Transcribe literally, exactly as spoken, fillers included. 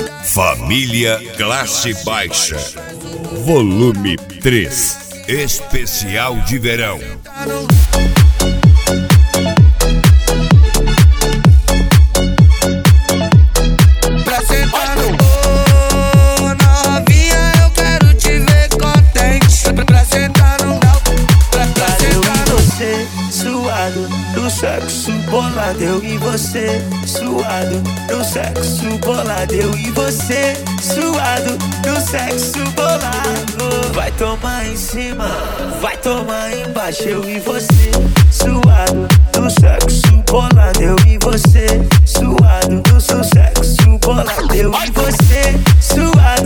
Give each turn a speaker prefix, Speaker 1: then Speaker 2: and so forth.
Speaker 1: Família Classe Baixa, volume três, especial de verão.
Speaker 2: Pra sentar no oh, novinha, eu quero te ver contente. Pra sentar no pra, pra sentar no
Speaker 3: você, suado, do sexo bolado. Eu e você, suado, do sexo bolado. Eu e você, suado, do sexo bolado. Vai tomar em cima, vai tomar embaixo. Eu e você, suado, do sexo bolado. Eu e você, suado, do seu sexo bolado. Eu e você, suado.